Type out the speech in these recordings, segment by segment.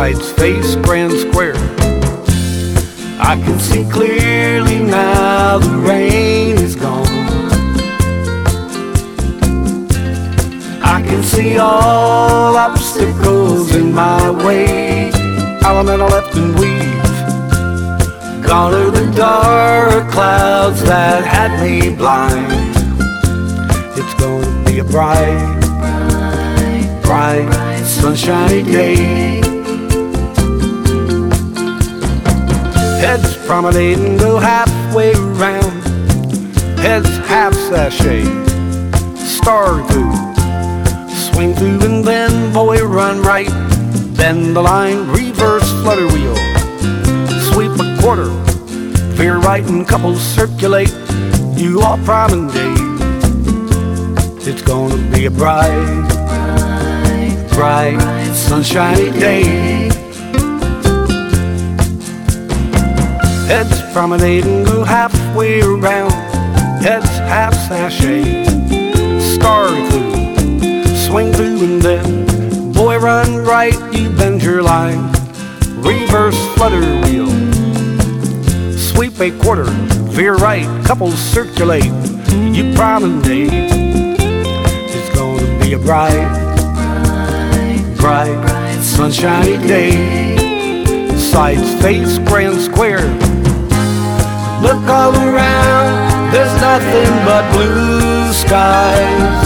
sides face Grand Square. I can see clearly now the rain is gone. I can see all obstacles in my way. Alameda left and we've gone through the dark clouds that had me blind. It's going to be a bright, bright, sunshiny day. Heads promenade and go halfway around. Heads half sashay, star through, swing through and then boy run right. Bend the line, reverse flutter wheel, sweep a quarter, veer right and couples circulate. You all promenade. It's gonna be a bright, bright, sunshiny day. Heads promenade and go halfway around. Heads half sashay, star through, swing through and then boy run right. You bend your line, reverse flutter wheel, sweep a quarter, veer right, couples circulate. You promenade. It's gonna be a bright, bright, sunshiny day. Sides face Grand Square. Look all around, there's nothing but blue skies.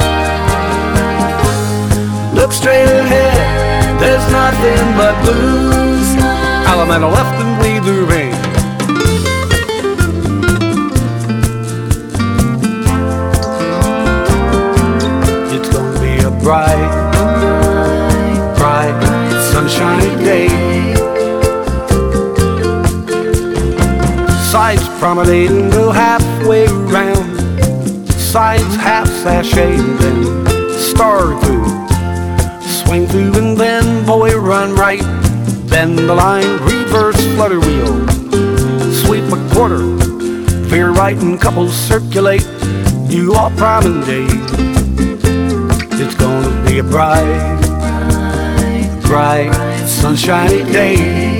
Look straight ahead, there's nothing but blue skies. Alameda left and leave the rain. It's gonna be a bright, bright, sunshiny day. Sides promenade and go halfway around. Sides half sashay and then star through, swing through and then boy run right. Bend the line, reverse flutter wheel, sweep a quarter, veer right and couples circulate. You all promenade. It's gonna be a bright, bright, sunshiny day.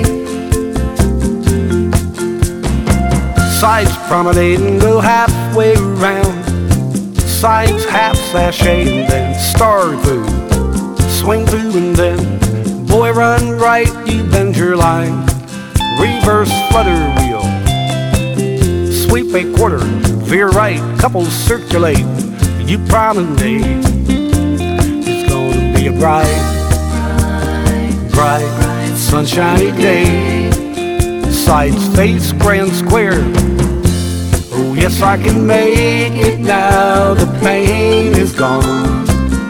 Sides promenade and go halfway around. Sides half sashay and then star through, swing through and then boy run right. You bend your line, reverse flutter wheel, sweep a quarter, veer right, couples circulate. You promenade. It's gonna be a bright, bright, sunshiny day. Sides face Grand Square. Oh yes, I can make it now, the pain is gone.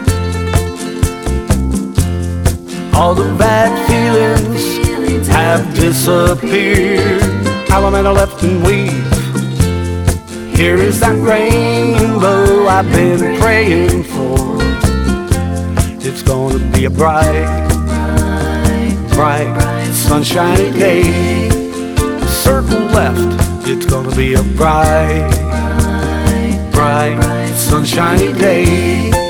All the bad feelings have disappeared. Alameda left and we've. Here is that rainbow I've been praying for. It's gonna be a bright, bright, sunshiny day. Circle left. It's gonna be a bright, bright, sunshiny day.